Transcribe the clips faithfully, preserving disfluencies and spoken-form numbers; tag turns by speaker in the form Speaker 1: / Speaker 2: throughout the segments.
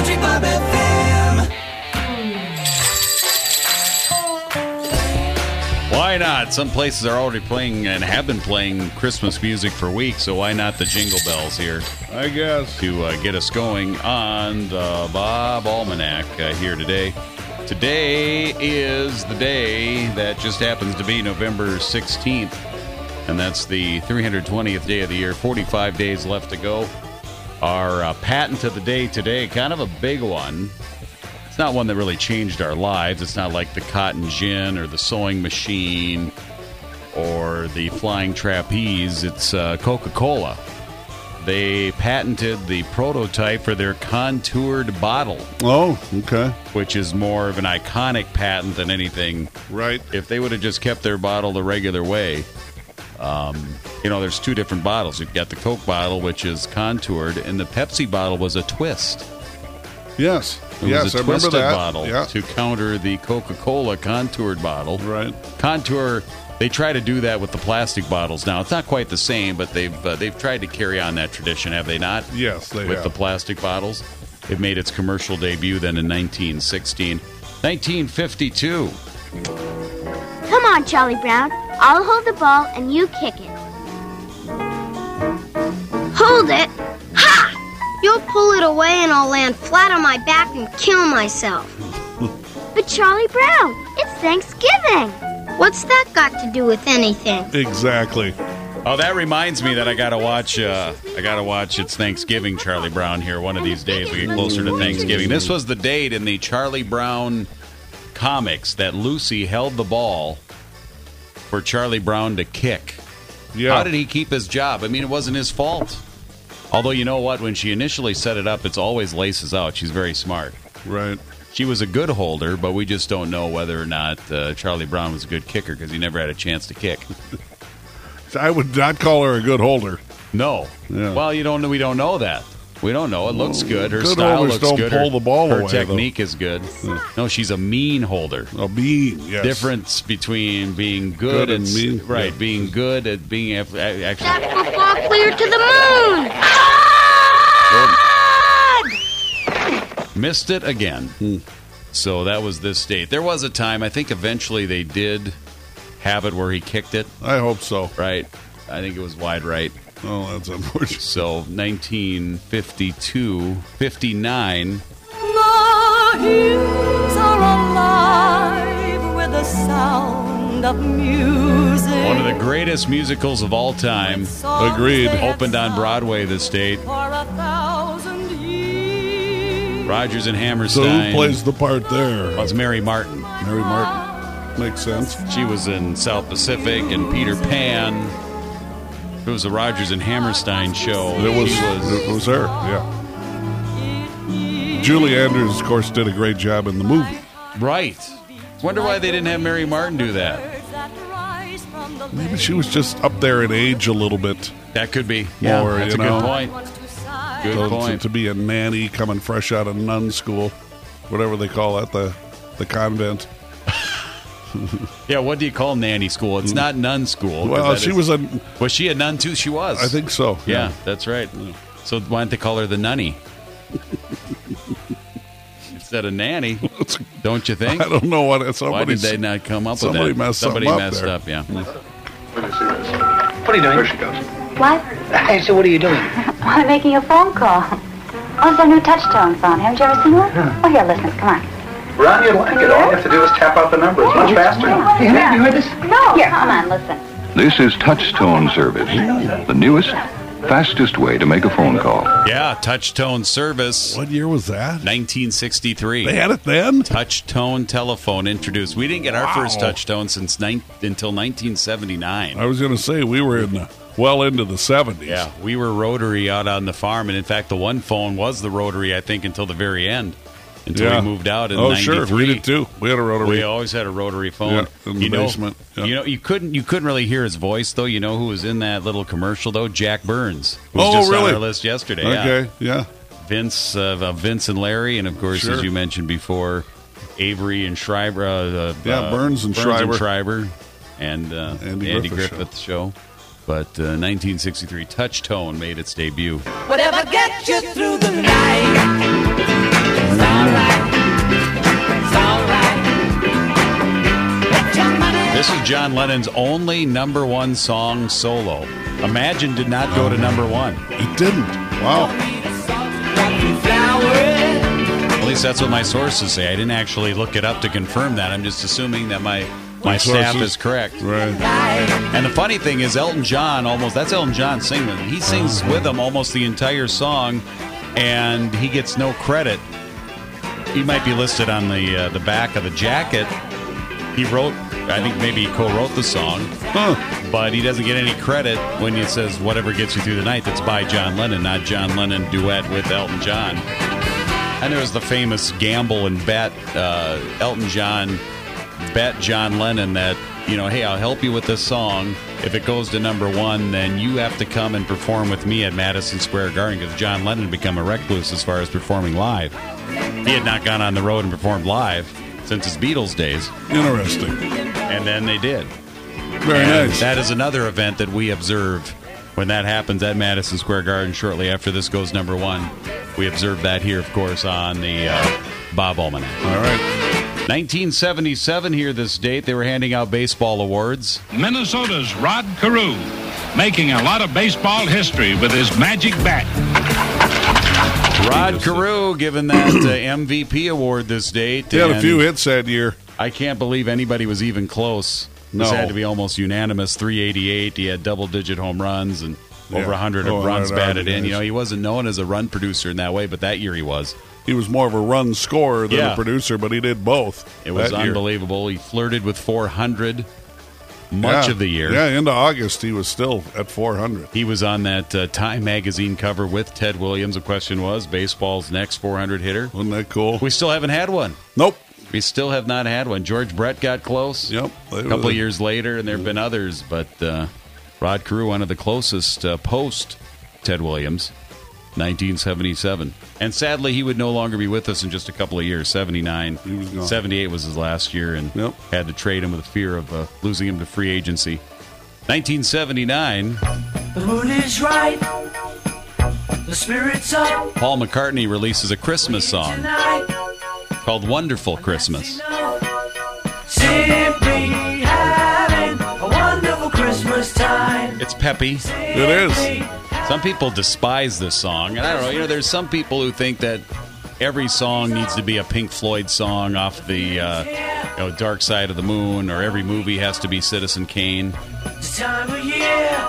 Speaker 1: Country Bob F M.
Speaker 2: Why not? Some places are already playing and have been playing Christmas music for weeks, so why not the Jingle Bells here?
Speaker 3: I guess.
Speaker 2: To uh, get us going on the Bob Almanac uh, here today. Today is the day that just happens to be November sixteenth, and that's the three hundred twentieth day of the year, forty-five days left to go. Our uh, patent of the day today, kind of a big one. It's not one that really changed our lives. It's not like the cotton gin or the sewing machine or the flying trapeze. It's uh, Coca-Cola. They patented the prototype for their contoured bottle.
Speaker 3: Oh, okay.
Speaker 2: Which is more of an iconic patent than anything.
Speaker 3: Right.
Speaker 2: If they would have just kept their bottle the regular way, um, you know, there's two different bottles. You've got the Coke bottle, which is contoured, and the Pepsi bottle was a twist.
Speaker 3: Yes.
Speaker 2: It
Speaker 3: yes,
Speaker 2: was a
Speaker 3: I remember
Speaker 2: twisted
Speaker 3: that.
Speaker 2: bottle
Speaker 3: Yeah.
Speaker 2: to counter the Coca-Cola contoured bottle.
Speaker 3: Right.
Speaker 2: Contour, they try to do that with the plastic bottles now. It's not quite the same, but they've uh, they've tried to carry on that tradition, have they not?
Speaker 3: Yes, they
Speaker 2: with
Speaker 3: have.
Speaker 2: the plastic bottles. It made its commercial debut then in nineteen sixteen. nineteen fifty-two.
Speaker 4: Come on, Charlie Brown. I'll hold the ball and you kick it.
Speaker 5: Hold it? Ha! You'll pull it away and I'll land flat on my back and kill myself.
Speaker 4: But Charlie Brown, it's Thanksgiving.
Speaker 5: What's that got to do with anything?
Speaker 3: Exactly.
Speaker 2: Oh, that reminds me that I gotta watch. Uh, I gotta watch. It's Thanksgiving, Charlie Brown. Here, one of these days we get closer to Thanksgiving. This was the date in the Charlie Brown comics that Lucy held the ball for Charlie Brown to kick.
Speaker 3: Yeah.
Speaker 2: How did he keep his job? I mean, it wasn't his fault. Although, you know what? When she initially set it up, it's always laces out. She's very smart.
Speaker 3: Right.
Speaker 2: She was a good holder, but we just don't know whether or not uh, Charlie Brown was a good kicker because he never had a chance to kick.
Speaker 3: I would not call her a good holder.
Speaker 2: No.
Speaker 3: Yeah.
Speaker 2: Well, you don't. We don't know that. We don't know. It looks good. Her
Speaker 3: Good
Speaker 2: style
Speaker 3: holders
Speaker 2: looks
Speaker 3: don't
Speaker 2: good.
Speaker 3: pull
Speaker 2: her,
Speaker 3: the ball
Speaker 2: her
Speaker 3: away,
Speaker 2: technique is good. No, she's a mean holder.
Speaker 3: A mean, yes.
Speaker 2: Difference between being good,
Speaker 3: Good and
Speaker 2: and
Speaker 3: mean,
Speaker 2: right,
Speaker 3: yeah.
Speaker 2: being good at being actually.
Speaker 5: That football clear to the moon!
Speaker 2: Missed it again.
Speaker 3: Hmm.
Speaker 2: So that was this date. There was a time, I think eventually they did have it where he kicked it.
Speaker 3: I hope so.
Speaker 2: Right. I think it was wide right.
Speaker 3: Oh, that's unfortunate.
Speaker 2: So nineteen fifty-two, fifty-nine.
Speaker 1: The hills are alive with the sound of music.
Speaker 2: One of the greatest musicals of all time.
Speaker 3: Agreed.
Speaker 2: Opened on Broadway this date.
Speaker 1: For a thousand years.
Speaker 2: Rodgers and
Speaker 3: So
Speaker 2: Hammerstein.
Speaker 3: who plays the part there?
Speaker 2: Well, it's Mary Martin.
Speaker 3: Mary Martin. Makes sense.
Speaker 2: She was in South Pacific and Peter Pan. It was the Rodgers and Hammerstein show.
Speaker 3: It was,
Speaker 2: She was
Speaker 3: it was her, yeah. Julie Andrews, of course, did a great job in the movie.
Speaker 2: right. Wonder why they didn't have Mary Martin do that.
Speaker 3: Maybe she was just up there in age a little bit.
Speaker 2: That could be.
Speaker 3: More,
Speaker 2: that's
Speaker 3: you
Speaker 2: a
Speaker 3: know.
Speaker 2: good point. Good
Speaker 3: So,
Speaker 2: point.
Speaker 3: to be a nanny coming fresh out of nun school, whatever they call that, the the convent.
Speaker 2: Yeah, what do you call nanny school? It's not nun school. 'cause
Speaker 3: Well,
Speaker 2: that
Speaker 3: she
Speaker 2: is-
Speaker 3: was a,
Speaker 2: Was she a nun too? She was.
Speaker 3: I think so.
Speaker 2: Yeah, that's right. So why don't they call her the nunny? Instead of nanny, don't you think?
Speaker 3: I don't know what
Speaker 2: Why
Speaker 3: somebody.
Speaker 2: did they not come up with
Speaker 3: somebody
Speaker 2: that?
Speaker 3: messed
Speaker 2: Somebody
Speaker 3: something up
Speaker 2: messed
Speaker 3: there.
Speaker 2: up, yeah.
Speaker 6: What are you doing? There she goes.
Speaker 7: What?
Speaker 6: I said, what are you doing?
Speaker 7: I'm making a phone call. Oh, it's our new touch-tone phone. Haven't you ever seen one? Oh, here, listen. Come on.
Speaker 6: Ron, you'd like it. All you have to do is tap out the number. It's much faster.
Speaker 7: Hey, have you heard this? No. Here, come on, listen.
Speaker 8: This is Touch-Tone Service, the newest, fastest way to make a phone call.
Speaker 2: Yeah, Touch Tone Service.
Speaker 3: What year was that?
Speaker 2: nineteen sixty-three.
Speaker 3: They had it then?
Speaker 2: Touch Tone telephone introduced. We didn't get our
Speaker 3: Wow.
Speaker 2: first Touch Tone since nine, until nineteen seventy-nine.
Speaker 3: I was going to say, we were in the, well into the seventies.
Speaker 2: Yeah, we were rotary out on the farm, and in fact, the one phone was the rotary, I think, until the very end, until
Speaker 3: Yeah.
Speaker 2: we moved out in
Speaker 3: Oh,
Speaker 2: ninety-three.
Speaker 3: sure, we did too. We had a rotary.
Speaker 2: We always had a rotary phone.
Speaker 3: Yeah, in the
Speaker 2: you know,
Speaker 3: basement. Yeah.
Speaker 2: You know, you couldn't you couldn't really hear his voice though. You know who was in that little commercial though? Jack Burns. Who was
Speaker 3: Oh,
Speaker 2: just
Speaker 3: really?
Speaker 2: on our list yesterday. Yeah.
Speaker 3: Okay, yeah.
Speaker 2: Vince, uh, uh, Vince and Larry, and of course,
Speaker 3: Sure.
Speaker 2: as you mentioned before, Avery and Schreiber. Uh, uh,
Speaker 3: Yeah,
Speaker 2: uh,
Speaker 3: Burns and Schreiber.
Speaker 2: Schreiber, and uh,
Speaker 3: Andy
Speaker 2: Andy
Speaker 3: Griffith
Speaker 2: Griffith show. But uh, nineteen sixty-three, Touch Tone made its debut.
Speaker 1: Whatever gets you through the night.
Speaker 2: John Lennon's only number one song solo. Imagine did not go to number one.
Speaker 3: It didn't. Wow.
Speaker 2: At least that's what my sources say. I didn't actually look it up to confirm that. I'm just assuming that my, my staff is correct.
Speaker 3: Right.
Speaker 2: And the funny thing is Elton John almost, that's Elton John singing. He sings with them almost the entire song, and he gets no credit. He might be listed on the uh, the back of the jacket. He wrote, I think maybe he co-wrote the song,
Speaker 3: Huh.
Speaker 2: but he doesn't get any credit when it says whatever gets you through the night. That's by John Lennon, not John Lennon duet with Elton John. And there was the famous gamble and bet, uh, Elton John bet John Lennon that, you know, hey, I'll help you with this song. If it goes to number one, then you have to come and perform with me at Madison Square Garden, because John Lennon had become a recluse as far as performing live. He had not gone on the road and performed live since his Beatles days.
Speaker 3: Interesting.
Speaker 2: And then they did.
Speaker 3: Very
Speaker 2: And
Speaker 3: nice.
Speaker 2: that is another event that we observe when that happens at Madison Square Garden shortly after this goes number one. We observe that here, of course, on the uh, Bob Almanac.
Speaker 3: All right.
Speaker 2: nineteen seventy-seven here this date. They were handing out baseball awards.
Speaker 9: Minnesota's Rod Carew, making a lot of baseball history with his magic bat.
Speaker 2: Rod Carew given that uh, M V P award this date.
Speaker 3: He had a
Speaker 2: and
Speaker 3: few hits that year.
Speaker 2: I can't believe anybody was even close.
Speaker 3: No.
Speaker 2: This had to be almost unanimous. three eighty-eight. He had double-digit home runs and
Speaker 3: Yeah.
Speaker 2: over one hundred
Speaker 3: Oh,
Speaker 2: runs
Speaker 3: one hundred
Speaker 2: batted in.
Speaker 3: guys.
Speaker 2: You know, he wasn't known as a run producer in that way, but that year he was.
Speaker 3: He was more of a run scorer than
Speaker 2: Yeah.
Speaker 3: a producer, but he did both.
Speaker 2: It was
Speaker 3: that year.
Speaker 2: unbelievable. He flirted with four hundred much
Speaker 3: Yeah.
Speaker 2: of the year.
Speaker 3: Yeah, into August, he was still at four hundred.
Speaker 2: He was on that uh, Time magazine cover with Ted Williams. The question was, baseball's next four hundred hitter.
Speaker 3: Wasn't that cool?
Speaker 2: We still haven't had one.
Speaker 3: Nope.
Speaker 2: We still have not had one. George Brett got close.
Speaker 3: Yep.
Speaker 2: A couple of years later, and there have been others, but uh, Rod Carew, one of the closest uh, post Ted Williams, nineteen seventy-seven. And sadly, he would no longer be with us in just a couple of years. seventy-nine,
Speaker 3: He was gone.
Speaker 2: seventy-eight was his last year, and
Speaker 3: Yep.
Speaker 2: had to trade him with the fear of uh, losing him to free agency. nineteen seventy-nine,
Speaker 1: The moon is right. The spirit's up
Speaker 2: Paul McCartney releases a Christmas song
Speaker 1: tonight.
Speaker 2: called Wonderful Christmas.
Speaker 1: Simply having a wonderful Christmas time.
Speaker 2: It's peppy.
Speaker 3: It is.
Speaker 2: Some people despise this song, and I don't know, you know, there's some people who think that every song needs to be a Pink Floyd song off the uh, you know, Dark Side of the Moon, or every movie has to be Citizen Kane.
Speaker 1: This time of year,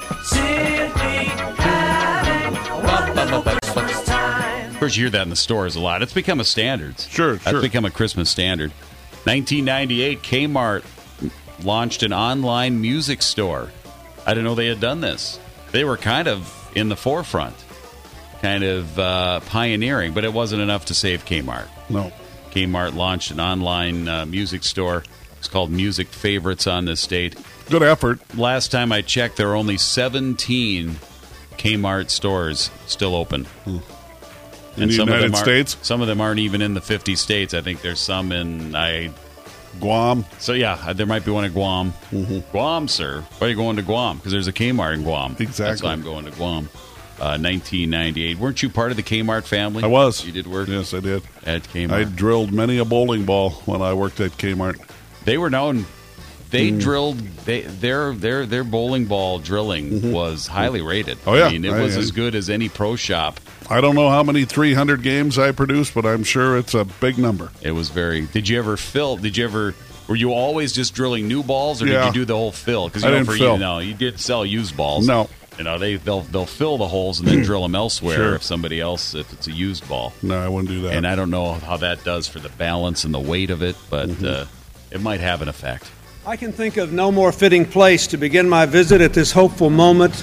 Speaker 1: simply having a wonderful Christmas time.
Speaker 2: Of course, you hear that in the stores a lot. It's become a standard.
Speaker 3: Sure,
Speaker 2: That's
Speaker 3: sure.
Speaker 2: become a Christmas standard. nineteen ninety-eight, Kmart launched an online music store. I didn't know they had done this. They were kind of in the forefront, kind of uh, pioneering, but it wasn't enough to save Kmart.
Speaker 3: No.
Speaker 2: Kmart launched an online uh, music store. It's called Music Favorites on this date.
Speaker 3: Good effort.
Speaker 2: Last time I checked, there are only seventeen Kmart stores still open.
Speaker 3: In the
Speaker 2: some of
Speaker 3: United
Speaker 2: them aren't-
Speaker 3: States?
Speaker 2: Some of them aren't even in the fifty states. I think there's some in I.
Speaker 3: Guam.
Speaker 2: So yeah, there might be one in Guam.
Speaker 3: Mm-hmm.
Speaker 2: Guam, sir. Why are you going to Guam? Because there's a Kmart in Guam.
Speaker 3: Exactly.
Speaker 2: That's why I'm going to Guam. Uh, nineteen ninety-eight. Weren't you part of the Kmart family?
Speaker 3: I was.
Speaker 2: You did work
Speaker 3: Yes, I did.
Speaker 2: at Kmart.
Speaker 3: I drilled many a bowling ball when I worked at Kmart.
Speaker 2: They were known. They
Speaker 3: Mm.
Speaker 2: drilled. They their their their bowling ball drilling was highly rated.
Speaker 3: Oh, yeah.
Speaker 2: I mean, it
Speaker 3: I-
Speaker 2: was
Speaker 3: I-
Speaker 2: as good as any pro shop.
Speaker 3: I don't know how many three hundred games I produced, but I'm sure it's a big number.
Speaker 2: It was very. Did you ever fill? Did you ever? Were you always just drilling new balls, or did
Speaker 3: Yeah.
Speaker 2: you do the whole fill? Because
Speaker 3: I
Speaker 2: you know,
Speaker 3: didn't
Speaker 2: for
Speaker 3: fill.
Speaker 2: you, no, you did sell used balls.
Speaker 3: No.
Speaker 2: You know, they they'll they'll fill the holes and then drill them elsewhere
Speaker 3: Sure.
Speaker 2: if somebody else if it's a used ball.
Speaker 3: No, I wouldn't do that.
Speaker 2: And I don't know how that does for the balance and the weight of it, but
Speaker 3: Mm-hmm.
Speaker 2: uh, it might have an effect.
Speaker 10: I can think of no more fitting place to begin my visit at this hopeful moment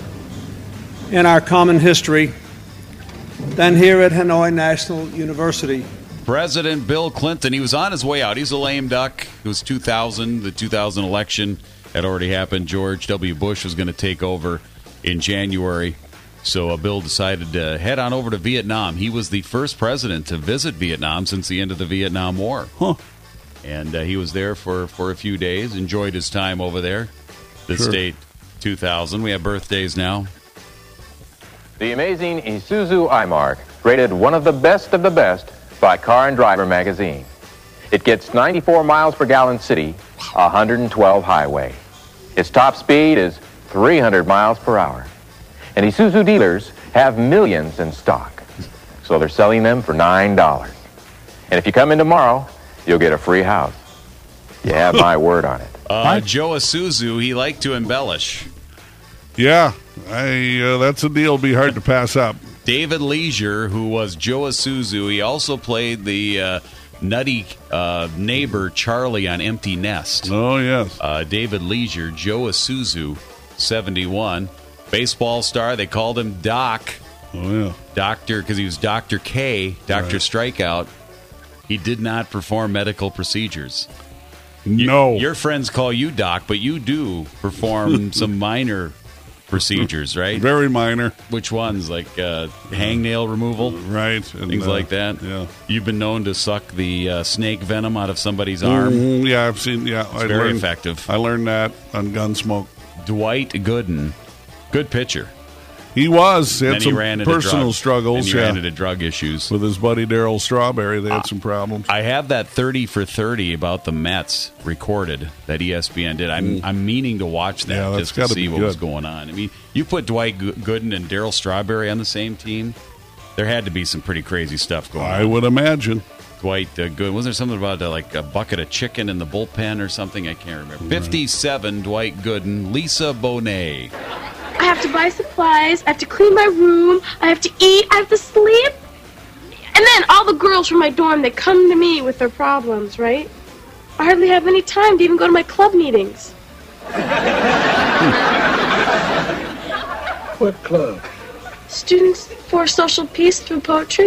Speaker 10: in our common history than here at Hanoi National University.
Speaker 2: President Bill Clinton, he was on his way out. He's a lame duck. It was two thousand. The two thousand election had already happened. George W. Bush was going to take over in January. So uh, Bill decided to head on over to Vietnam. He was the first president to visit Vietnam since the end of the Vietnam War.
Speaker 3: Huh.
Speaker 2: And uh, he was there for, for a few days, enjoyed his time over there. This
Speaker 3: Sure.
Speaker 2: date, two thousand. We have birthdays now.
Speaker 11: The amazing Isuzu I-Mark, rated one of the best of the best by Car and Driver magazine. It gets ninety-four miles per gallon city, one hundred twelve highway. Its top speed is three hundred miles per hour. And Isuzu dealers have millions in stock, so they're selling them for nine dollars. And if you come in tomorrow, you'll get a free house. You have my word on it.
Speaker 2: Uh, Joe Isuzu, he liked to embellish.
Speaker 3: Yeah, I, uh, that's a deal be hard to pass up.
Speaker 2: David Leisure, who was Joe Isuzu, he also played the uh, nutty uh, neighbor Charlie on Empty Nest.
Speaker 3: Oh, yes.
Speaker 2: Uh, David Leisure, Joe Isuzu, seventy-one. Baseball star, they called him Doc.
Speaker 3: Oh, yeah.
Speaker 2: Doctor, because he was Doctor K, Doctor Right. Strikeout. He did not perform medical procedures.
Speaker 3: No.
Speaker 2: You, your friends call you Doc, but you do perform some minor procedures, right?
Speaker 3: Very minor.
Speaker 2: Which ones? Like uh, hangnail removal?
Speaker 3: Right. And,
Speaker 2: Things
Speaker 3: uh,
Speaker 2: like that?
Speaker 3: Yeah.
Speaker 2: You've been known to suck the uh, snake venom out of somebody's arm?
Speaker 3: Mm, yeah, I've seen, yeah.
Speaker 2: It's
Speaker 3: I
Speaker 2: very
Speaker 3: learned,
Speaker 2: effective.
Speaker 3: I learned that on Gunsmoke.
Speaker 2: Dwight Gooden. Good pitcher.
Speaker 3: He was. He
Speaker 2: Then
Speaker 3: had
Speaker 2: he
Speaker 3: some
Speaker 2: ran into
Speaker 3: personal
Speaker 2: drug,
Speaker 3: struggles.
Speaker 2: and he
Speaker 3: yeah.
Speaker 2: ran into drug issues.
Speaker 3: With his buddy Darryl Strawberry, they had
Speaker 2: Uh,
Speaker 3: some problems.
Speaker 2: I have that thirty for thirty about the Mets recorded that E S P N did. I'm
Speaker 3: Mm.
Speaker 2: I'm meaning to watch that
Speaker 3: Yeah, that's
Speaker 2: just to
Speaker 3: gotta
Speaker 2: see
Speaker 3: be
Speaker 2: what was
Speaker 3: good.
Speaker 2: going on. I mean, you put Dwight Go- Gooden and Darryl Strawberry on the same team, there had to be some pretty crazy stuff going
Speaker 3: I
Speaker 2: on.
Speaker 3: would imagine.
Speaker 2: Dwight uh, Gooden, was there something about uh, like a bucket of chicken in the bullpen or something? I can't remember. fifty-seven, Dwight Gooden. Lisa Bonet.
Speaker 12: I have to buy supplies, I have to clean my room, I have to eat, I have to sleep. And then all the girls from my dorm, they come to me with their problems, right? I hardly have any time to even go to my club meetings.
Speaker 13: What club?
Speaker 12: Students for Social Peace through poetry.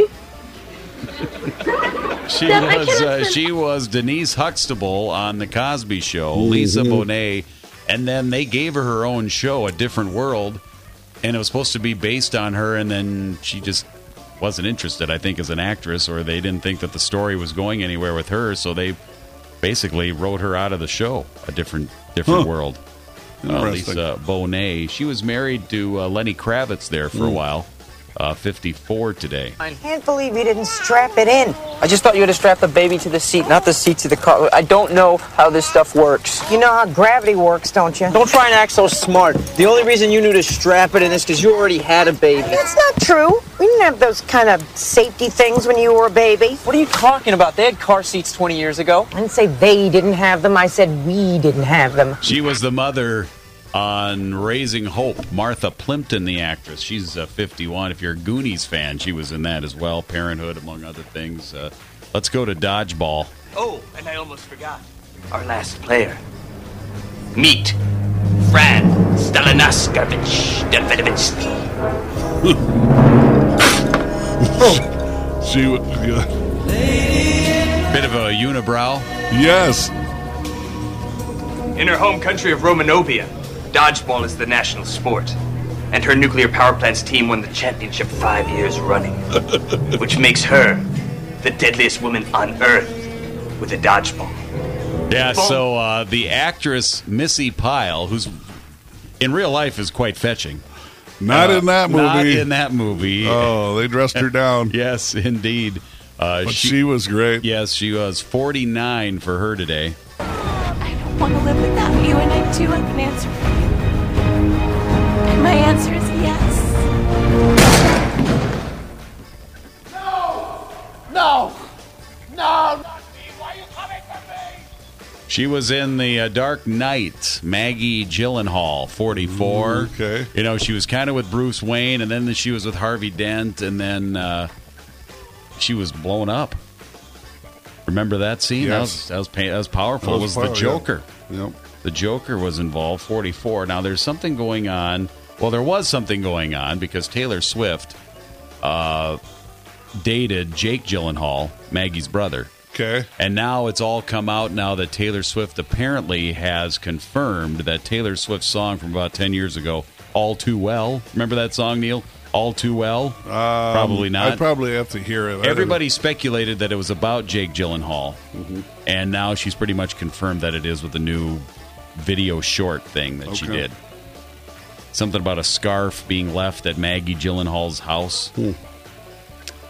Speaker 2: She
Speaker 12: Dad, I
Speaker 2: was
Speaker 12: cannot
Speaker 2: uh,
Speaker 12: send-
Speaker 2: she was Denise Huxtable on The Cosby Show, Lisa Bonet, and then they gave her her own show, A Different World, and it was supposed to be based on her, and then she just wasn't interested, I think, as an actress, or they didn't think that the story was going anywhere with her, so they basically wrote her out of the show, A Different Different
Speaker 3: Huh.
Speaker 2: World. Uh,
Speaker 3: Interesting.
Speaker 2: Lisa Bonet. She was married to uh, Lenny Kravitz there for a while. Uh, fifty-four today.
Speaker 14: I can't believe you didn't strap it in. I just thought you had to strap the baby to the seat, not the seat to the car. I don't know how this stuff works. You know how gravity works, don't you? Don't try and act so smart. The only reason you knew to strap it in is because you already had a baby.
Speaker 15: That's not true. We didn't have those kind of safety things when you were a baby.
Speaker 14: What are you talking about? They had car seats twenty years ago.
Speaker 15: I didn't say they didn't have them. I said we didn't have them.
Speaker 2: She was the mother on Raising Hope. Martha Plimpton, the actress. She's uh, fifty-one. If you're a Goonies fan, she was in that as well. Parenthood, among other things. Uh, let's go to Dodgeball.
Speaker 16: Oh, and I almost forgot. Our last player. Meet Fran Stalinaskevich Davidovitsky.
Speaker 3: She was good.
Speaker 2: Bit of a unibrow.
Speaker 3: Yes.
Speaker 16: In her home country of Romanovia, dodgeball is the national sport. And her nuclear power plant's team won the championship five years running. Which makes her the deadliest woman on Earth with a dodgeball.
Speaker 2: Yeah, so uh, the actress Missy Pyle, who's in real life is quite fetching.
Speaker 3: Not
Speaker 2: Uh,
Speaker 3: in that movie.
Speaker 2: Not in that movie.
Speaker 3: Oh, they dressed her down.
Speaker 2: Yes, indeed. Uh,
Speaker 3: But she was great.
Speaker 2: Yes, she was forty-nine for her today.
Speaker 17: I want to live without you, and I do have an answer for you. And my answer is yes.
Speaker 1: No! No! Not me! Why are you coming for me?
Speaker 2: She was in the uh, Dark Knight. Maggie Gyllenhaal, forty-four.
Speaker 3: Ooh, okay.
Speaker 2: You know, she was kind of with Bruce Wayne, and then she was with Harvey Dent, and then uh, she was blown up. Remember that scene? That
Speaker 3: Yes.
Speaker 2: was that was, pa- that was powerful.
Speaker 3: That
Speaker 2: It
Speaker 3: was
Speaker 2: was
Speaker 3: power-
Speaker 2: the Joker.
Speaker 3: yeah. Yep.
Speaker 2: The Joker was involved, forty-four. Now, there's something going on. Well, there was something going on because Taylor Swift uh, dated Jake Gyllenhaal, Maggie's brother.
Speaker 3: Okay.
Speaker 2: And now it's all come out now that Taylor Swift apparently has confirmed that Taylor Swift's song from about ten years ago, All Too Well. Remember that song, Neil? All Too Well?
Speaker 3: Um,
Speaker 2: Probably not.
Speaker 3: I probably have to hear it. I
Speaker 2: Everybody speculated that it was about Jake Gyllenhaal.
Speaker 3: Mhm.
Speaker 2: And now she's pretty much confirmed that it is with the new video short thing that she
Speaker 3: Okay.
Speaker 2: did. Something about a scarf being left at Maggie Gyllenhaal's house.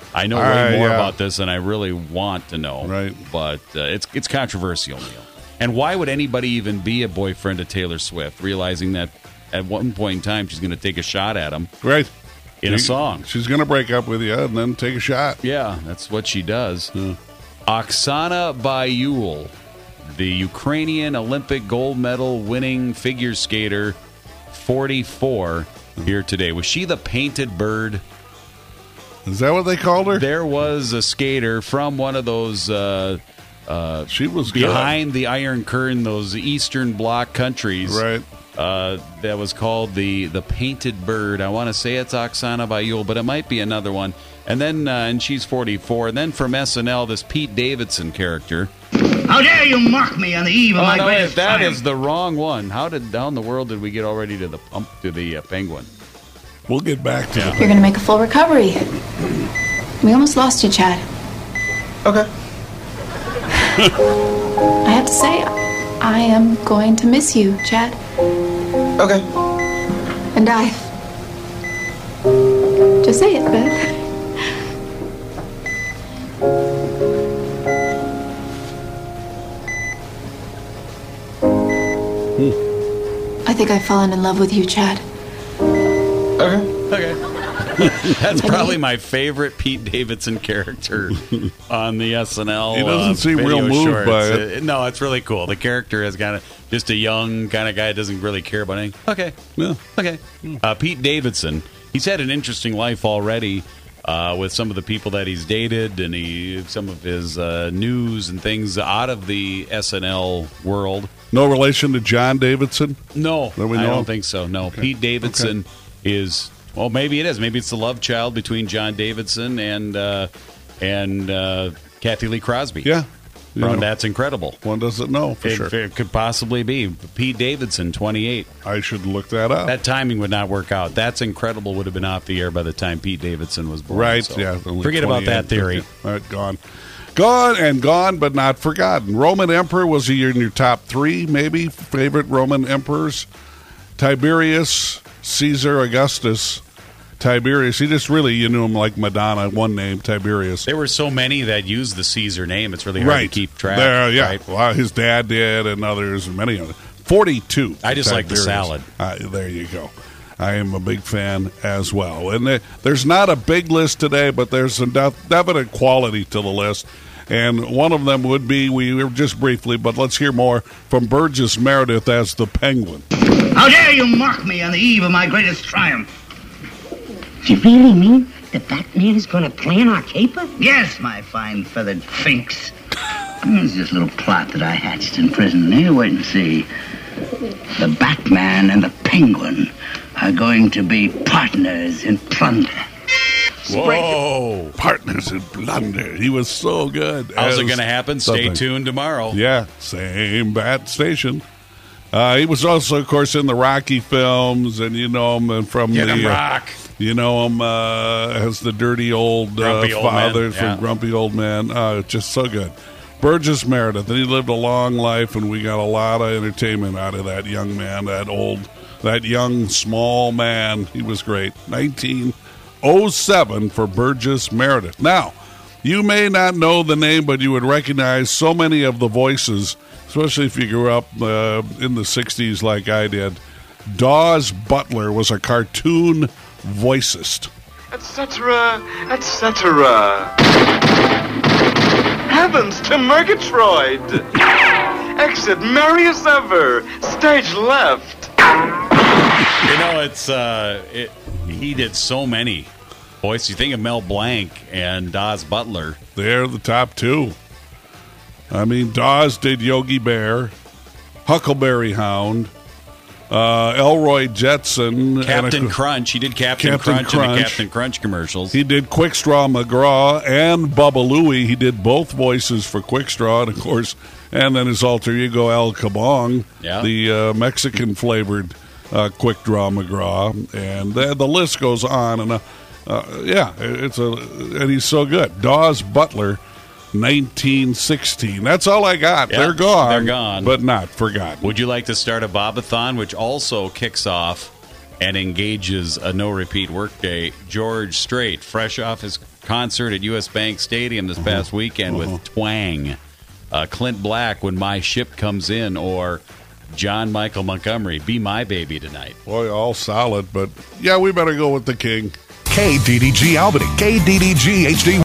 Speaker 2: I know
Speaker 3: Uh,
Speaker 2: way more
Speaker 3: yeah.
Speaker 2: about this than I really want to know.
Speaker 3: Right.
Speaker 2: But uh, it's it's controversial, Neil. And why would anybody even be a boyfriend of Taylor Swift, realizing that at one point in time she's going to take a shot at him?
Speaker 3: Right.
Speaker 2: In a
Speaker 3: She-
Speaker 2: song.
Speaker 3: She's going to break up with you and then take a shot.
Speaker 2: Yeah, that's what she does.
Speaker 3: Yeah.
Speaker 2: Oksana Bayul, the Ukrainian Olympic gold medal winning figure skater, forty-four, here today. Was she the painted bird?
Speaker 3: Is that what they called her?
Speaker 2: There was a skater from one of those uh, uh,
Speaker 3: she was
Speaker 2: behind the Iron Curtain, those Eastern Bloc countries.
Speaker 3: Right.
Speaker 2: Uh, that was called the the Painted Bird. I want to say it's Oksana Bayul, but it might be another one. And then, uh, and she's forty-four. And then from S N L, this Pete Davidson character.
Speaker 13: How dare you mock me on the eve of
Speaker 2: Oh,
Speaker 13: my
Speaker 2: no,
Speaker 13: greatest
Speaker 2: that
Speaker 13: triumph?
Speaker 2: is the wrong one. How did how in the world did we get already to the pump to the uh, penguin?
Speaker 3: We'll get back to
Speaker 2: yeah.
Speaker 17: You're going to make a full recovery. We almost lost you, Chad.
Speaker 14: Okay.
Speaker 17: I have to say, I am going to miss you, Chad.
Speaker 14: Okay.
Speaker 17: And I. Just say it, Beth. I think I've fallen in love with you, Chad.
Speaker 14: Okay.
Speaker 2: Okay. That's probably my favorite Pete Davidson character on the S N L.
Speaker 3: He doesn't
Speaker 2: uh,
Speaker 3: seem
Speaker 2: video
Speaker 3: real moved
Speaker 2: shorts.
Speaker 3: by it.
Speaker 2: Uh, No, it's really cool. The character is kind of just a young kind of guy, doesn't really care about anything. Okay.
Speaker 3: Yeah.
Speaker 2: Okay. Uh, Pete Davidson, he's had an interesting life already uh, with some of the people that he's dated and he some of his uh, news and things out of the S N L world.
Speaker 3: No relation to John Davidson?
Speaker 2: No,
Speaker 3: That we
Speaker 2: I
Speaker 3: know
Speaker 2: don't
Speaker 3: of?
Speaker 2: think so. No,
Speaker 3: Okay.
Speaker 2: Pete Davidson is well, maybe it is. Maybe it's the love child between John Davidson and uh, and uh, Kathy Lee Crosby.
Speaker 3: Yeah. You
Speaker 2: From
Speaker 3: know,
Speaker 2: That's Incredible.
Speaker 3: one doesn't know for
Speaker 2: It,
Speaker 3: sure.
Speaker 2: it could possibly be Pete Davidson, twenty-eight.
Speaker 3: I should look that up.
Speaker 2: That timing would not work out. That's Incredible would have been off the air by the time Pete Davidson was born.
Speaker 3: Right,
Speaker 2: so
Speaker 3: yeah. only
Speaker 2: Forget about that
Speaker 3: twenty-eight.
Speaker 2: theory.
Speaker 3: All right, gone. Gone and gone, but not forgotten. Roman Emperor, was he in your top three, maybe? Favorite Roman emperors? Tiberius, Caesar, Augustus. Tiberius, he just really, you knew him like Madonna, one name, Tiberius.
Speaker 2: There were so many that used the Caesar name. It's really hard
Speaker 3: Right.
Speaker 2: to keep track.
Speaker 3: There, yeah.
Speaker 2: Right?
Speaker 3: Well, his dad did, and others, many others. forty-two.
Speaker 2: I just like the
Speaker 3: Tiberius.
Speaker 2: salad.
Speaker 3: Uh, there you go. I am a big fan as well. And there, there's not a big list today, but there's some def- definite quality to the list. And one of them would be, we were just briefly, but let's hear more from Burgess Meredith as the Penguin.
Speaker 13: How dare you mock me on the eve of my greatest triumph?
Speaker 18: Do you really mean that that man is going to plan our caper?
Speaker 13: Yes, my fine feathered finks. Here's this little plot that I hatched in prison. You wait and see. The Batman and the Penguin are going to be partners in plunder.
Speaker 2: Whoa.
Speaker 3: Partners in plunder. He was so good.
Speaker 2: How's it
Speaker 3: as
Speaker 2: going to happen? Stay
Speaker 3: something.
Speaker 2: tuned tomorrow.
Speaker 3: Yeah, same bat station. Uh, he was also, of course, in the Rocky films, and you know him and from
Speaker 2: Get
Speaker 3: the
Speaker 2: him,
Speaker 3: uh,
Speaker 2: Rock.
Speaker 3: you know him uh, as the dirty old, uh,
Speaker 2: Grumpy old
Speaker 3: father
Speaker 2: man,
Speaker 3: from
Speaker 2: yeah.
Speaker 3: Grumpy Old Man. Uh, just so good. Burgess Meredith, and he lived a long life, and we got a lot of entertainment out of that young man, that old, that young small man. He was great. nineteen oh seven for Burgess Meredith. Now, you may not know the name, but you would recognize so many of the voices, especially if you grew up uh, in the sixties like I did. Dawes Butler was a cartoon voicist.
Speaker 19: Etc., et cetera. Heavens to Murgatroyd! Exit merry as ever. Stage left.
Speaker 2: You know, it's uh, it, he did so many voices. You think of Mel Blanc and Dawes Butler.
Speaker 3: They're the top two. I mean, Dawes did Yogi Bear, Huckleberry Hound, uh, Elroy Jetson.
Speaker 2: Captain
Speaker 3: and a,
Speaker 2: Crunch. He did Captain,
Speaker 3: Captain
Speaker 2: Crunch, in the
Speaker 3: Crunch.
Speaker 2: Captain Crunch commercials.
Speaker 3: He did Quickstraw McGraw and Bubba Louie. He did both voices for Quickstraw, and of course, and then his alter ego El Kabong,
Speaker 2: Yeah.
Speaker 3: the uh, Mexican flavored uh, Quickdraw McGraw, and the, the list goes on. And uh, uh, yeah, it's a and he's so good. Dawes Butler, nineteen sixteen. That's all I got.
Speaker 2: Yeah,
Speaker 3: they're gone.
Speaker 2: they're gone.
Speaker 3: but not forgotten.
Speaker 2: Would you like to start a Bobathon, which also kicks off and engages a no-repeat workday? George Strait, fresh off his concert at U S. Bank Stadium this past uh-huh. weekend uh-huh. with Twang. Uh, Clint Black, When My Ship Comes In, or John Michael Montgomery, Be My Baby Tonight.
Speaker 3: Boy, all solid, but yeah, we better go with the king.
Speaker 20: K D D G Albany, K D D G H D